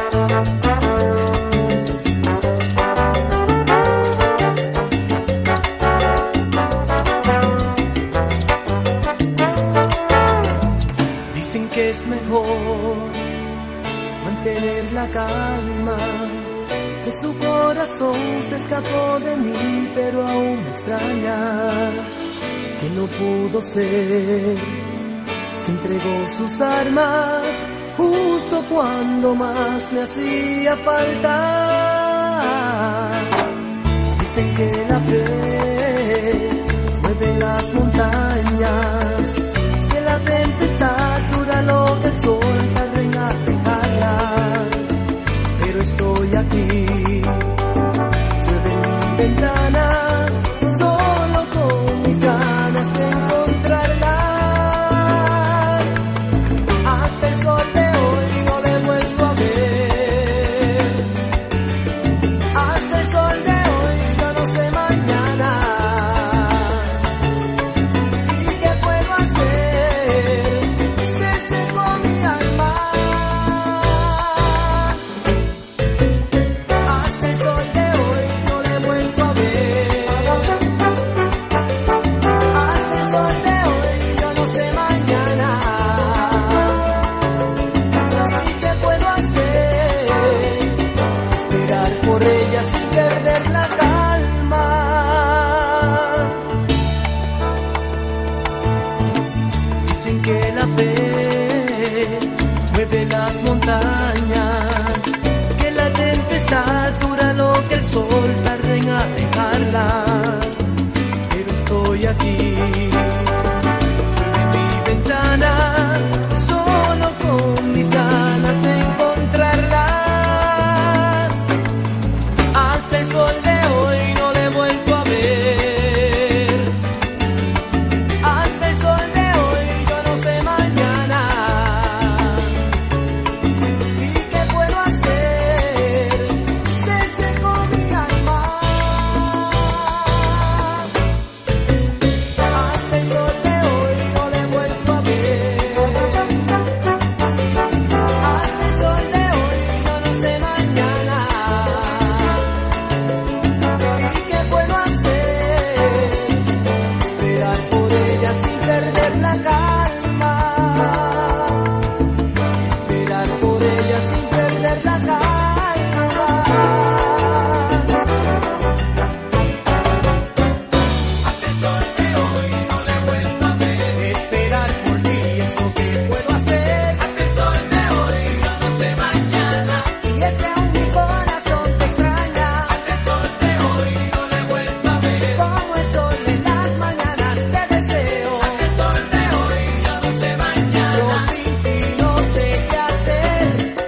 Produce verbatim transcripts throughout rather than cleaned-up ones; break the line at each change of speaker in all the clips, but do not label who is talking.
Dicen que es mejor mantener la calma, que su corazón se escapó de mí, pero aún me extraña, que no pudo ser, que entregó sus armas justo cuando más me hacía falta. Dicen que la fe mueve las montañas, que la tempestad dura lo que el sol tarda en alejarla, pero estoy aquí, llueve en mi ventana, solo con mis ganas de encontrarla. Hasta el sol de hoy no le he vuelto a ver, hasta el sol de hoy yo no sé mañana. ¿Y qué puedo hacer? Se secó mi alma. Hasta el sol de hoy no le he vuelto a ver, hasta el sol de hoy yo no sé mañana. ¿Y qué puedo hacer? Esperar por ella sin perder la calma. Dicen que la fe mueve las montañas, que la tempestad dura lo que el sol tarda en alejarla, pero estoy aquí, en mi ventana, solo con mis ganas de encontrarla. Hasta el sol de hoy no le he vuelto a ver, hasta el sol de hoy yo no sé mañana. ¿Y qué puedo hacer? Se secó mi alma. Hasta el sol de hoy no le he vuelto a ver, hasta el sol de hoy yo no sé mañana. ¿Y qué puedo hacer? Esperar por ella sin perder la calma, esperar por ella sin perder la calma. Hasta el sol de hoy no le he vuelto a ver, esperar por ti es lo que puedo hacer. Hasta el sol de hoy yo no sé mañana, y es que aún mi corazón te extraña. Hasta el sol de hoy no le he vuelto a ver, como el sol en las mañanas te deseo. Hasta el sol de hoy yo no sé mañana, yo sin ti no sé qué hacer.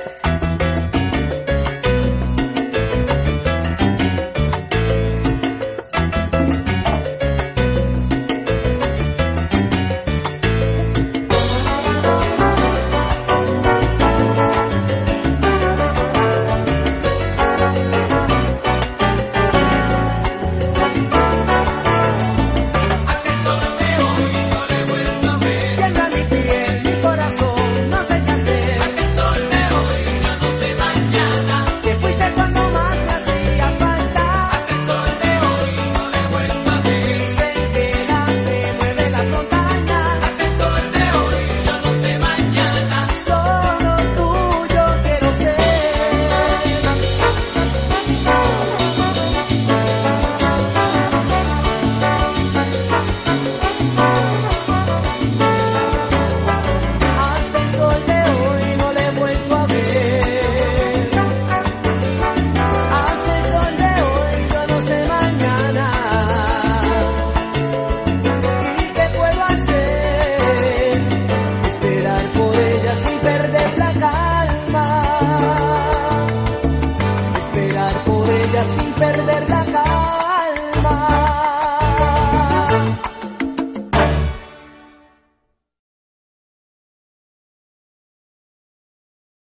Hasta el sol de hoy no le he vuelto a ver, tiembla mi piel, mi corazón, no sé qué hacer. Hasta el sol de hoy yo no sé mañana, que fuiste cuando más me hacías falta. Hasta el sol de hoy no le he vuelto a ver, dicen que la fe mueve las montañas. Hasta el sol de hoy yo no sé mañana, solo tuyo quiero ser. Hasta el sol de hoy no le he vuelto a ver, hasta el sol de hoy yo no sé mañana. ¿Y qué puedo hacer? Esperar por ella sin perder la calma, esperar por ella sin perder la calma.